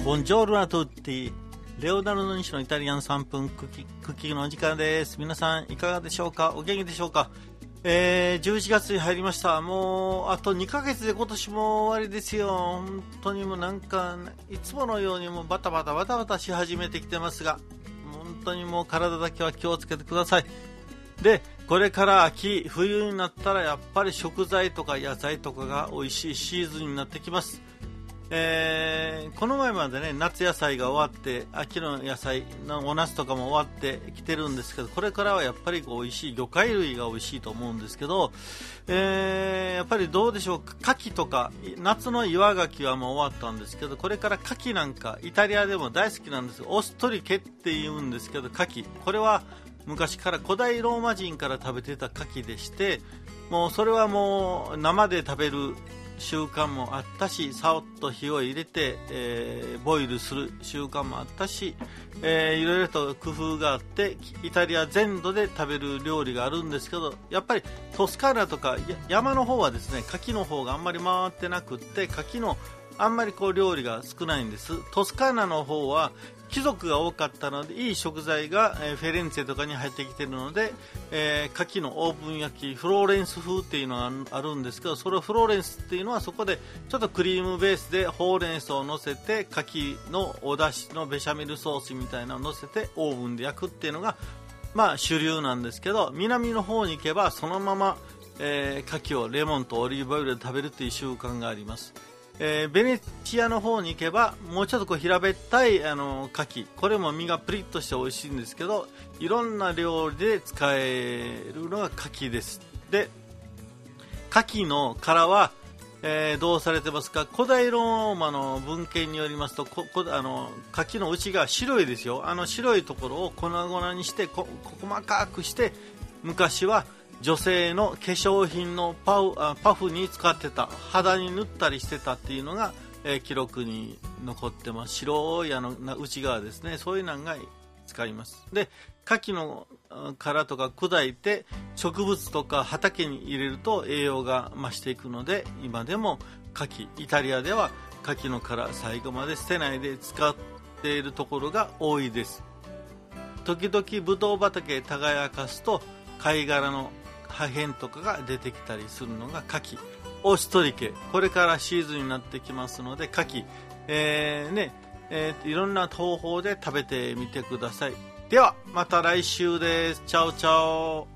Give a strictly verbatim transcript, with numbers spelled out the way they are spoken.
ボンジョールナトゥッティ、レオナルド西のイタリアンさんぷんクッキクッキーのお時間です。皆さんいかがでしょうか。お元気でしょうか。えー、じゅういちがつに入りました。もうあとにかげつで今年も終わりですよ。本当にもうなんかいつものようにもうバタバタバタバタし始めてきてますが、本当にもう体だけは気をつけてください。で、これから秋冬になったらやっぱり食材とか野菜とかが美味しいシーズンになってきます。えー、この前までね夏野菜が終わって秋の野菜のお茄子とかも終わってきてるんですけど、これからはやっぱり美味しい魚介類が美味しいと思うんですけど、えー、やっぱりどうでしょうか。牡蠣とか夏の岩牡蠣はもう終わったんですけど、これから牡蠣なんかイタリアでも大好きなんです。オストリケって言うんですけど、牡蠣これは昔から古代ローマ人から食べてた牡蠣でして、もうそれはもう生で食べる習慣もあったし、さっと火を入れて、えー、ボイルする習慣もあったし、えー、いろいろと工夫があってイタリア全土で食べる料理があるんですけど、やっぱりトスカーナとか山の方はですね、牡蠣の方があんまり回ってなくって、牡蠣のあんまりこう料理が少ないんです。トスカーナの方は貴族が多かったので、いい食材が、えー、フェレンツェとかに入ってきているので、えー、牡蠣のオーブン焼きフローレンス風っていうのがあるんですけど、それをフローレンスっていうのはそこでちょっとクリームベースでほうれん草を乗せて、牡蠣のお出汁のベシャメルソースみたいなのを乗せてオーブンで焼くっていうのがまあ主流なんですけど、南の方に行けばそのまま、えー、牡蠣をレモンとオリーブオイルで食べるっていう習慣があります。えー、ベネチアの方に行けばもうちょっとこう平べったいあの牡蠣、これも身がプリッとして美味しいんですけど、いろんな料理で使えるのが牡蠣です。で、牡蠣の殻は、えー、どうされてますか。古代ローマの文献によりますと、ここあの牡蠣の内が白いですよ。あの白いところを粉々にしてこ細かくして、昔は女性の化粧品のパウパフに使ってた、肌に塗ったりしてたっていうのが、えー、記録に残ってます。白いあの内側ですね、そういうのが使います。で、牡蠣の殻とか砕いて植物とか畑に入れると栄養が増していくので、今でも牡蠣、イタリアでは牡蠣の殻最後まで捨てないで使っているところが多いです。時々ブドウ畑耕かすと貝殻の破片とかが出てきたりするのが牡蠣、オーストリケ。これからシーズンになってきますので、牡蠣、えーねえー、いろんな方法で食べてみてください。ではまた来週です。チャオチャオ。